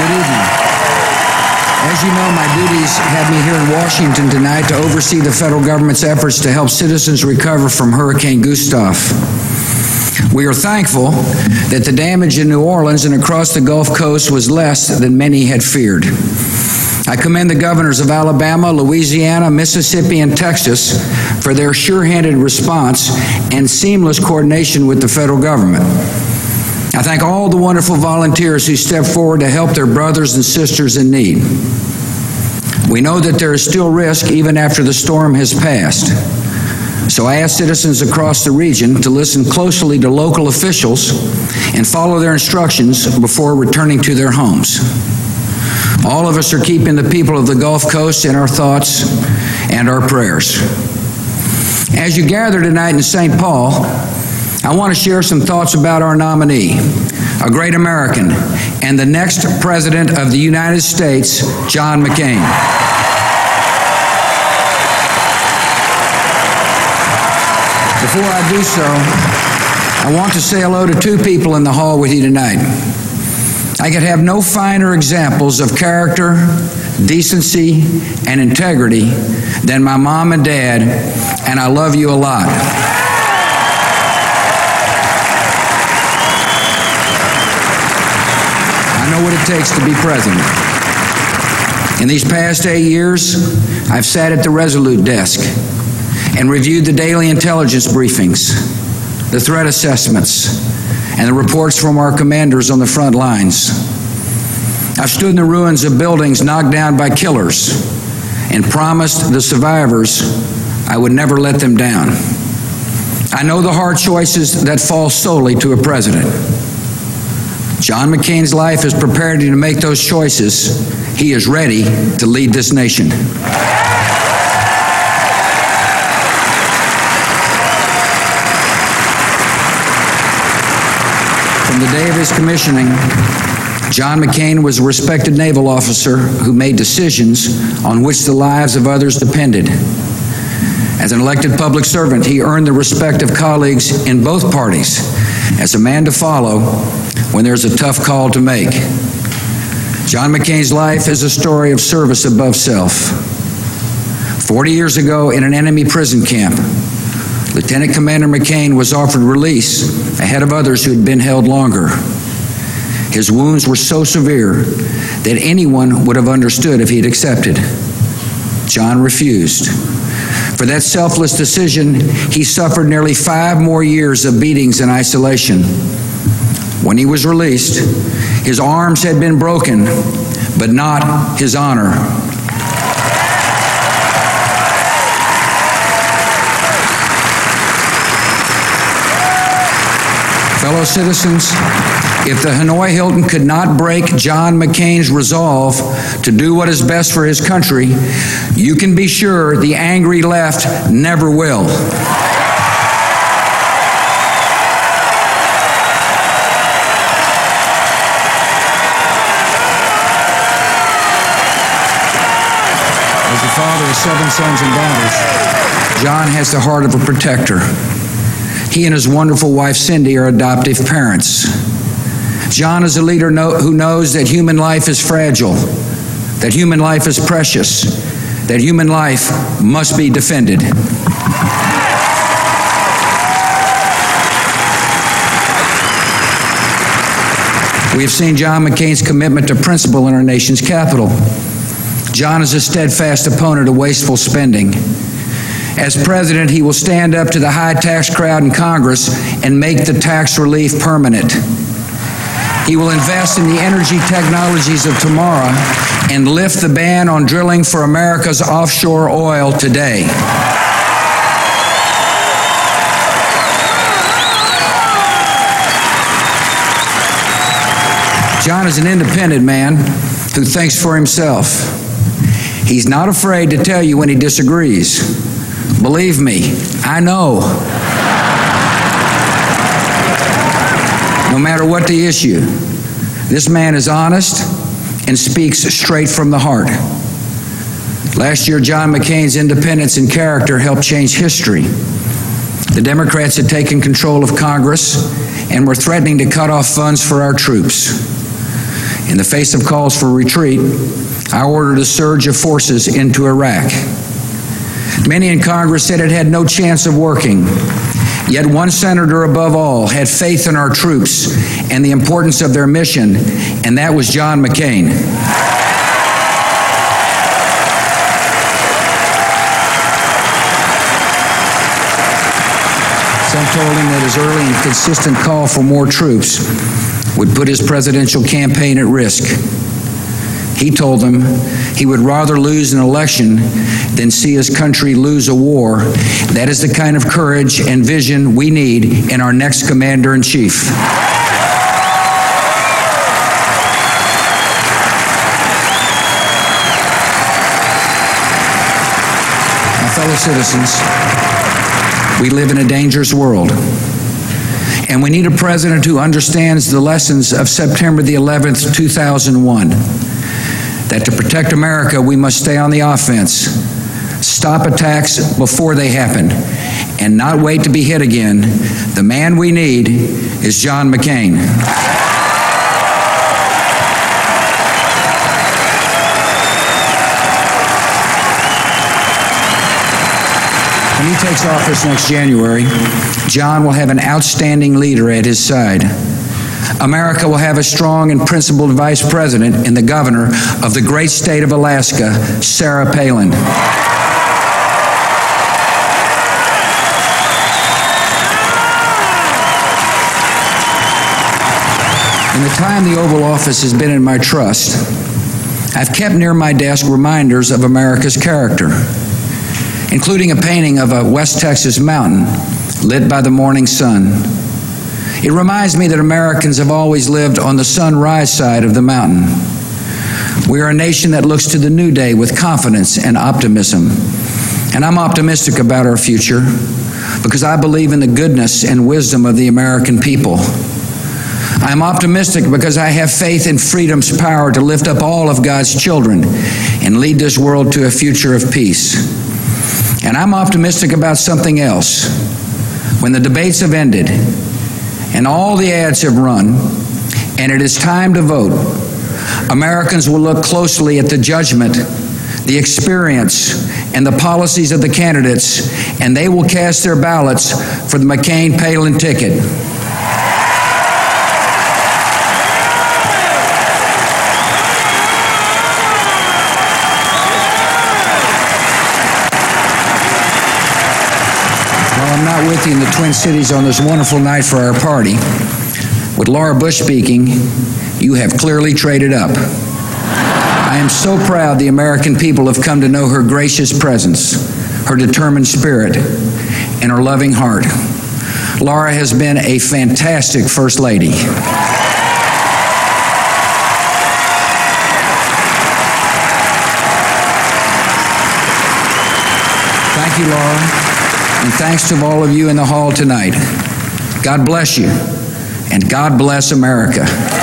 Good evening. As you know, my duties have me here in Washington tonight to oversee the federal government's efforts to help citizens recover from Hurricane Gustav. We are thankful that the damage in New Orleans and across the Gulf Coast was less than many had feared. I commend the governors of Alabama, Louisiana, Mississippi, and Texas for their sure-handed response and seamless coordination with the federal government. I thank all the wonderful volunteers who stepped forward to help their brothers and sisters in need. We know that there is still risk even after the storm has passed. So I ask citizens across the region to listen closely to local officials and follow their instructions before returning to their homes. All of us are keeping the people of the Gulf Coast in our thoughts and our prayers. As you gather tonight in St. Paul, I want to share some thoughts about our nominee, a great American, and the next President of the United States, John McCain. Before I do so, I want to say hello to two people in the hall with you tonight. I could have no finer examples of character, decency, and integrity than my mom and dad, and I love you a lot. I know what it takes to be president. In these past 8 years, I've sat at the Resolute desk and reviewed the daily intelligence briefings, the threat assessments, and the reports from our commanders on the front lines. I've stood in the ruins of buildings knocked down by killers and promised the survivors I would never let them down. I know the hard choices that fall solely to a president. John McCain's life has prepared him to make those choices. He is ready to lead this nation. From the day of his commissioning, John McCain was a respected naval officer who made decisions on which the lives of others depended. As an elected public servant, he earned the respect of colleagues in both parties as a man to follow when there's a tough call to make. John McCain's life is a story of service above self. 40 years ago, in an enemy prison camp, Lieutenant Commander McCain was offered release ahead of others who had been held longer. His wounds were so severe that anyone would have understood if he had accepted. John refused. For that selfless decision, he suffered nearly 5 more years of beatings and isolation. When he was released, his arms had been broken, but not his honor. Fellow citizens, if the Hanoi Hilton could not break John McCain's resolve to do what is best for his country, you can be sure the angry left never will. As the father of 7 sons and daughters, John has the heart of a protector. He and his wonderful wife, Cindy, are adoptive parents. John is a leader who knows that human life is fragile, that human life is precious, that human life must be defended. We have seen John McCain's commitment to principle in our nation's capital. John is a steadfast opponent of wasteful spending. As president, he will stand up to the high tax crowd in Congress and make the tax relief permanent. He will invest in the energy technologies of tomorrow and lift the ban on drilling for America's offshore oil today. John is an independent man who thinks for himself. He's not afraid to tell you when he disagrees. Believe me, I know. No matter what the issue, this man is honest and speaks straight from the heart. Last year, John McCain's independence and character helped change history. The Democrats had taken control of Congress and were threatening to cut off funds for our troops. In the face of calls for retreat, I ordered a surge of forces into Iraq. Many in Congress said it had no chance of working. Yet one senator above all had faith in our troops and the importance of their mission, and that was John McCain. Some told him that his early and consistent call for more troops would put his presidential campaign at risk. He told them he would rather lose an election than see his country lose a war. That is the kind of courage and vision we need in our next commander-in-chief. My fellow citizens, we live in a dangerous world, and we need a president who understands the lessons of September the 11th, 2001. That to protect America, we must stay on the offense, stop attacks before they happen, and not wait to be hit again. The man we need is John McCain. When he takes office next January, John will have an outstanding leader at his side. America will have a strong and principled vice president in the governor of the great state of Alaska, Sarah Palin. In the time the Oval Office has been in my trust, I've kept near my desk reminders of America's character, including a painting of a West Texas mountain lit by the morning sun. It reminds me that Americans have always lived on the sunrise side of the mountain. We are a nation that looks to the new day with confidence and optimism. And I'm optimistic about our future because I believe in the goodness and wisdom of the American people. I'm optimistic because I have faith in freedom's power to lift up all of God's children and lead this world to a future of peace. And I'm optimistic about something else. When the debates have ended and all the ads have run and it is time to vote, Americans will look closely at the judgment, the experience, and the policies of the candidates, and they will cast their ballots for the McCain-Palin ticket. I'm not with you in the Twin Cities on this wonderful night for our party. With Laura Bush speaking, you have clearly traded up. I am so proud the American people have come to know her gracious presence, her determined spirit, and her loving heart. Laura has been a fantastic First Lady. Thank you, Laura. And thanks to all of you in the hall tonight. God bless you, and God bless America.